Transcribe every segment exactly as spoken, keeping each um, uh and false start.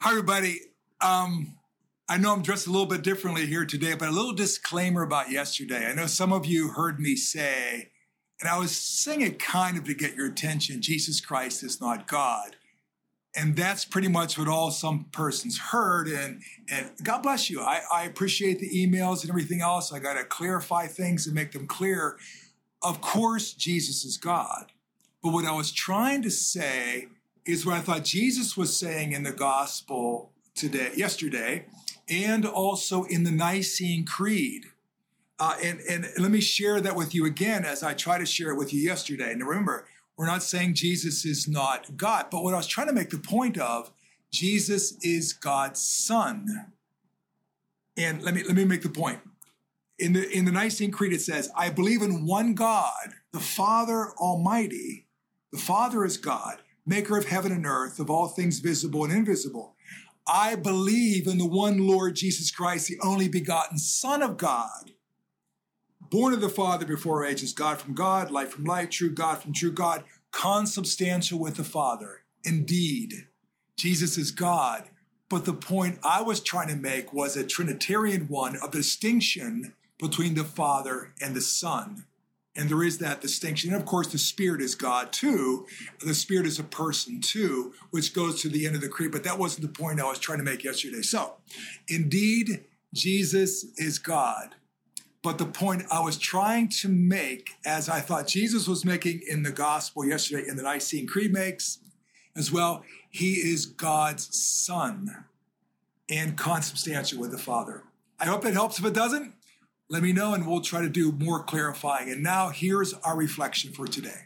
Hi, everybody. Um, I know I'm dressed a little bit differently here today, but a little disclaimer about yesterday. I know some of you heard me say, and I was saying it kind of to get your attention, Jesus Christ is not God. And that's pretty much what all some persons heard. And, and God bless you. I, I appreciate the emails and everything else. I got to clarify things and make them clear. Of course, Jesus is God. But what I was trying to say is what I thought Jesus was saying in the gospel today, yesterday, and also in the Nicene Creed. Uh, and, and let me share that with you again as I try to share it with you yesterday. And remember, we're not saying Jesus is not God, but what I was trying to make the point of, Jesus is God's Son. And let me let me make the point. In the in the Nicene Creed, it says, I believe in one God, the Father Almighty. The Father is God, maker of heaven and earth, of all things visible and invisible. I believe in the one Lord Jesus Christ, the only begotten Son of God, born of the Father before ages, God from God, light from light, true God from true God, consubstantial with the Father. Indeed, Jesus is God. But the point I was trying to make was a Trinitarian one, a distinction between the Father and the Son. And there is that distinction. And of course, the Spirit is God too. The Spirit is a person too, which goes to the end of the creed. But that wasn't the point I was trying to make yesterday. So, indeed, Jesus is God. But the point I was trying to make, as I thought Jesus was making in the gospel yesterday, in the Nicene Creed makes as well, he is God's Son and consubstantial with the Father. I hope that helps. If it doesn't, let me know and we'll try to do more clarifying. And now here's our reflection for today.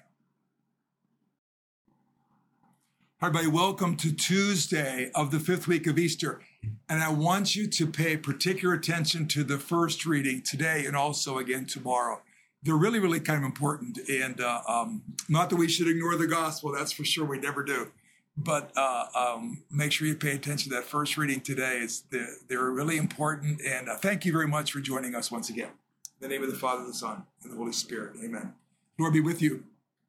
Hi, everybody. Welcome to Tuesday of the fifth week of Easter. And I want you to pay particular attention to the first reading today and also again tomorrow. They're really, really kind of important. And uh, um, not that we should ignore the gospel. That's for sure. We never do. But uh, um, make sure you pay attention to that first reading today. It's the, they're really important. And uh, thank you very much for joining us once again. In the name of the Father, the Son, and the Holy Spirit. Amen. Lord be with you.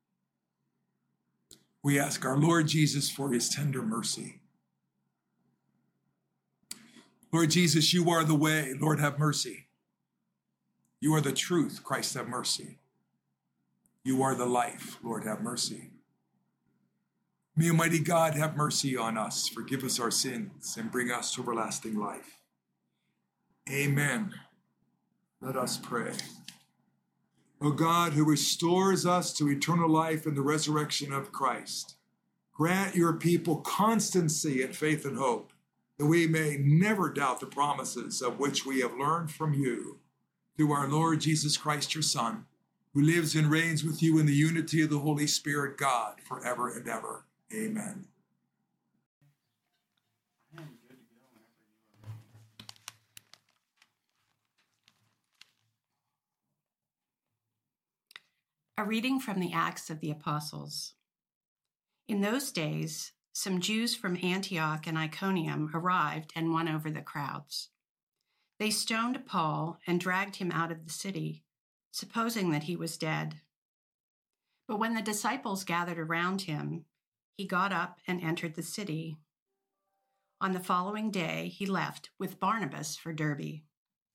We ask our Lord Jesus for his tender mercy. Lord Jesus, you are the way. Lord, have mercy. You are the truth. Christ, have mercy. You are the life. Lord, have mercy. May Almighty God have mercy on us, forgive us our sins, and bring us to everlasting life. Amen. Let us pray. O God, who restores us to eternal life in the resurrection of Christ, grant your people constancy in faith and hope, that we may never doubt the promises of which we have learned from you, through our Lord Jesus Christ, your Son, who lives and reigns with you in the unity of the Holy Spirit, God, forever and ever. Amen. A reading from the Acts of the Apostles. In those days, some Jews from Antioch and Iconium arrived and won over the crowds. They stoned Paul and dragged him out of the city, supposing that he was dead. But when the disciples gathered around him, he got up and entered the city. On the following day, he left with Barnabas for Derbe.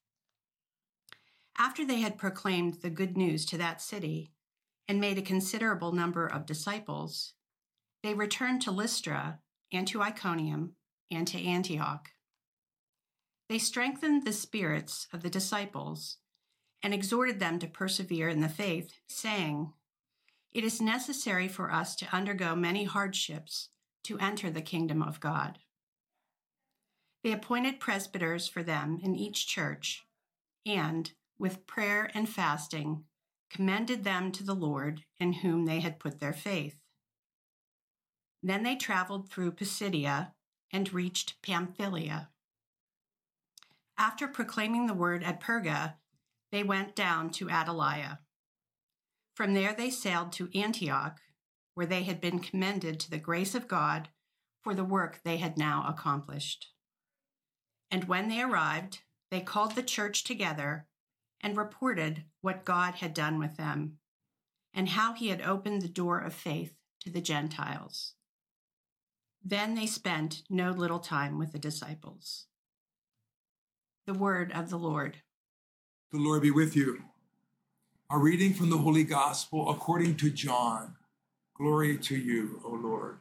After they had proclaimed the good news to that city and made a considerable number of disciples, they returned to Lystra and to Iconium and to Antioch. They strengthened the spirits of the disciples and exhorted them to persevere in the faith, saying, "It is necessary for us to undergo many hardships to enter the kingdom of God." They appointed presbyters for them in each church, and, with prayer and fasting, commended them to the Lord in whom they had put their faith. Then they traveled through Pisidia and reached Pamphylia. After proclaiming the word at Perga, they went down to Attalia. From there they sailed to Antioch, where they had been commended to the grace of God for the work they had now accomplished. And when they arrived, they called the church together and reported what God had done with them, and how he had opened the door of faith to the Gentiles. Then they spent no little time with the disciples. The word of the Lord. The Lord be with you. A reading from the Holy Gospel according to John. Glory to you, O Lord.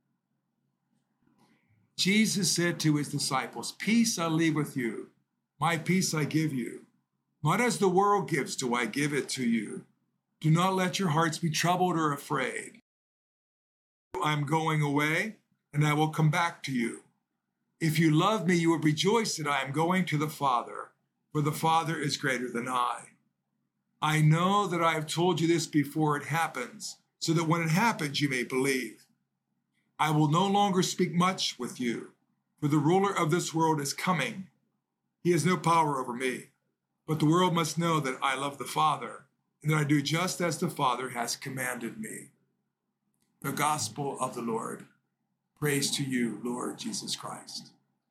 Jesus said to his disciples, "Peace I leave with you, my peace I give you. Not as the world gives do I give it to you. Do not let your hearts be troubled or afraid. I am going away, and I will come back to you. If you love me, you will rejoice that I am going to the Father, for the Father is greater than I. I know that I have told you this before it happens, so that when it happens, you may believe. I will no longer speak much with you, for the ruler of this world is coming. He has no power over me, but the world must know that I love the Father, and that I do just as the Father has commanded me." The Gospel of the Lord. Praise to you, Lord Jesus Christ.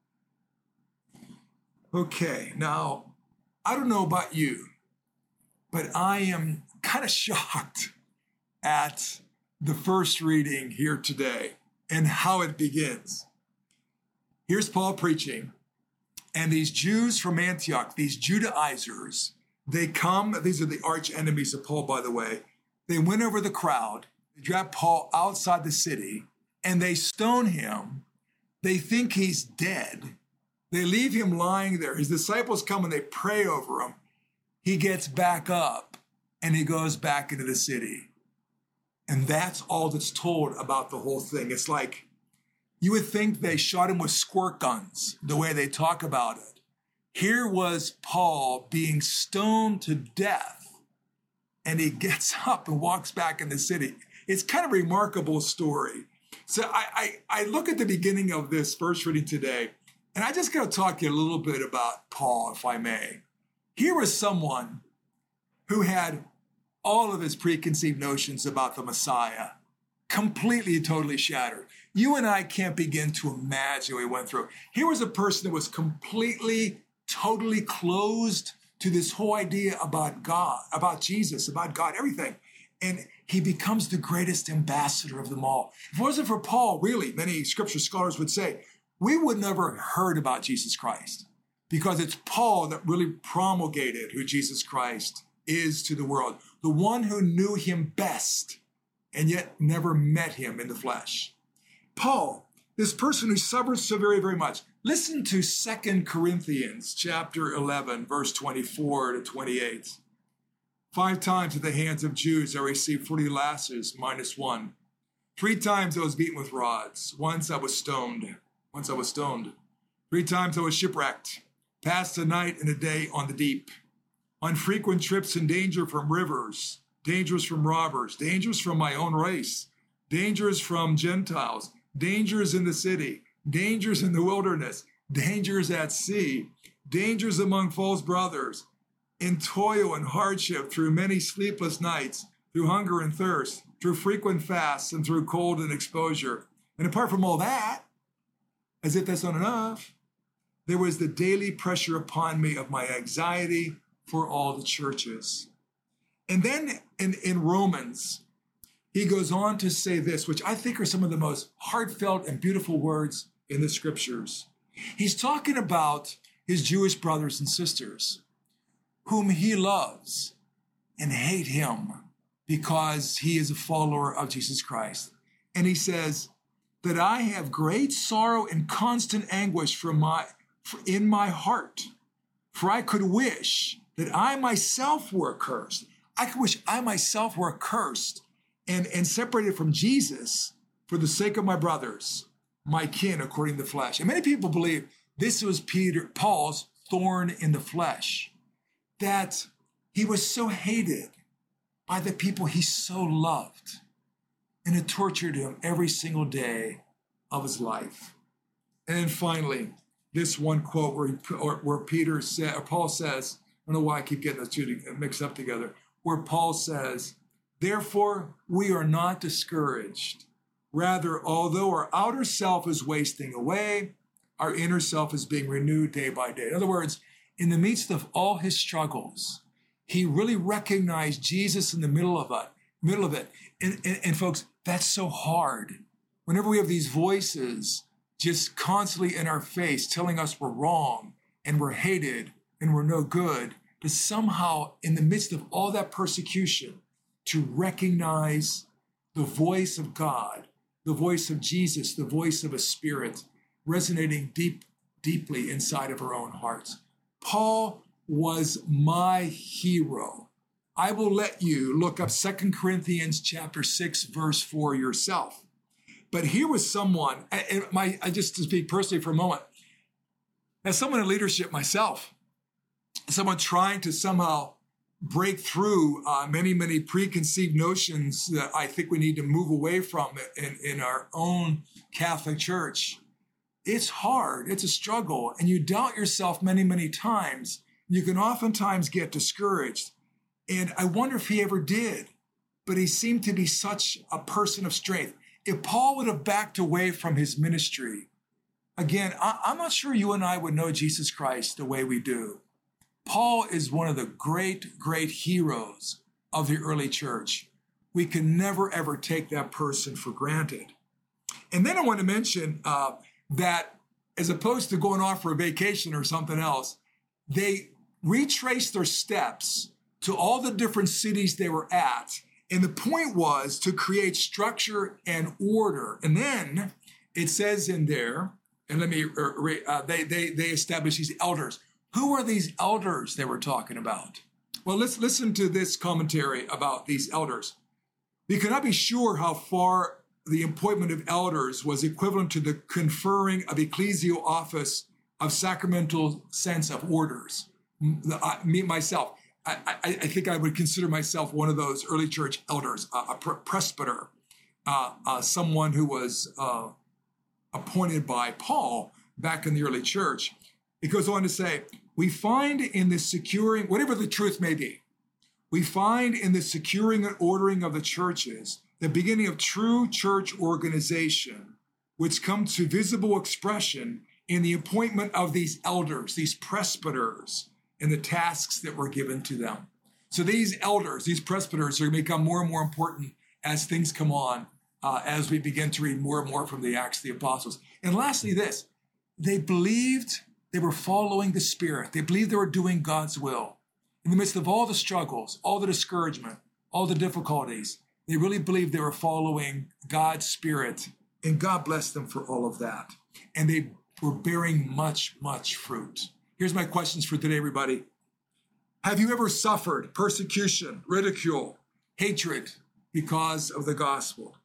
Okay, now, I don't know about you, but I am kind of shocked at the first reading here today and how it begins. Here's Paul preaching, and these Jews from Antioch, these Judaizers, they come, these are the arch enemies of Paul, by the way. They win over the crowd, they drag Paul outside the city, and they stone him. They think he's dead. They leave him lying there. His disciples come and they pray over him. He gets back up and he goes back into the city. And that's all that's told about the whole thing. It's like you would think they shot him with squirt guns, the way they talk about it. Here was Paul being stoned to death, and he gets up and walks back in the city. It's kind of a remarkable story. So I, I, I look at the beginning of this first reading today, and I just got to talk to you a little bit about Paul, if I may. Here was someone who had all of his preconceived notions about the Messiah completely, totally shattered. You and I can't begin to imagine what he went through. Here was a person that was completely, totally closed to this whole idea about God, about Jesus, about God, everything. And he becomes the greatest ambassador of them all. If it wasn't for Paul, really, many scripture scholars would say, we would never have heard about Jesus Christ, because it's Paul that really promulgated who Jesus Christ is to the world, the one who knew him best and yet never met him in the flesh. Paul, this person who suffers so very, very much. Listen to Second Corinthians chapter eleven, verse twenty-four to twenty-eight. Five times at the hands of Jews I received forty lashes minus one. Three times I was beaten with rods. Once I was stoned. Once I was stoned. Three times I was shipwrecked. Passed a night and a day on the deep. On frequent trips in danger from rivers, dangers from robbers, dangers from my own race, dangers from Gentiles, dangers in the city, dangers in the wilderness, dangers at sea, dangers among false brothers, in toil and hardship, through many sleepless nights, through hunger and thirst, through frequent fasts, and through cold and exposure. And apart from all that, as if that's not enough, there was the daily pressure upon me of my anxiety for all the churches. And then in, in Romans, he goes on to say this, which I think are some of the most heartfelt and beautiful words in the scriptures. He's talking about his Jewish brothers and sisters, whom he loves and hate him because he is a follower of Jesus Christ. And he says that I have great sorrow and constant anguish for my, for in my heart, for I could wish that I myself were cursed. I could wish I myself were cursed and, and separated from Jesus for the sake of my brothers, my kin according to the flesh. And many people believe this was Peter, Paul's thorn in the flesh, that he was so hated by the people he so loved, and it tortured him every single day of his life. And then finally, this one quote where, he, or, where Peter said, or Paul says, I don't know why I keep getting those two mixed up together, where Paul says, therefore, we are not discouraged. Rather, although our outer self is wasting away, our inner self is being renewed day by day. In other words, in the midst of all his struggles, he really recognized Jesus in the middle of it. Middle of it. And, and, and folks, that's so hard whenever we have these voices just constantly in our face telling us we're wrong and we're hated and we're no good, but somehow in the midst of all that persecution, to recognize the voice of God, the voice of Jesus, the voice of a spirit resonating deep, deeply inside of our own hearts. Paul was my hero. I will let you look up Second Corinthians chapter six, verse four yourself. But here was someone, and my, I just to speak personally for a moment, as someone in leadership myself, someone trying to somehow break through uh, many, many preconceived notions that I think we need to move away from in, in our own Catholic Church. It's hard. It's a struggle. And you doubt yourself many, many times. You can oftentimes get discouraged. And I wonder if he ever did. But he seemed to be such a person of strength. If Paul would have backed away from his ministry, again, I, I'm not sure you and I would know Jesus Christ the way we do. Paul is one of the great, great heroes of the early church. We can never, ever take that person for granted. And then I want to mention uh, that as opposed to going off for a vacation or something else, they retraced their steps to all the different cities they were at. And the point was to create structure and order. And then it says in there, and let me, uh, they, they, they established these elders. Who are these elders they were talking about? Well, let's listen to this commentary about these elders. We cannot be sure how far the appointment of elders was equivalent to the conferring of ecclesial office of sacramental sense of orders. I, me, myself, I, I, I think I would consider myself one of those early church elders, a, a presbyter, uh, uh, someone who was uh, appointed by Paul back in the early church. It goes on to say, we find in the securing, whatever the truth may be, we find in the securing and ordering of the churches the beginning of true church organization, which comes to visible expression in the appointment of these elders, these presbyters, and the tasks that were given to them. So these elders, these presbyters, are going to become more and more important as things come on, uh, as we begin to read more and more from the Acts of the Apostles. And lastly, this, they believed they were following the Spirit. They believed they were doing God's will. In the midst of all the struggles, all the discouragement, all the difficulties, they really believed they were following God's Spirit, and God blessed them for all of that. And they were bearing much, much fruit. Here's my questions for today, everybody. Have you ever suffered persecution, ridicule, hatred because of the gospel?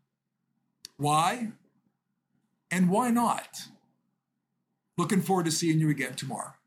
Why? And why not? Looking forward to seeing you again tomorrow.